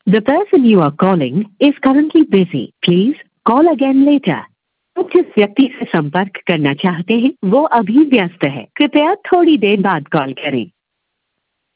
The person you are calling is currently busy. Please call again later. आप जिस व्यक्ति से संपर्क करना चाहते हैं वो अभी व्यस्त है, कृपया थोड़ी देर बाद कॉल करें।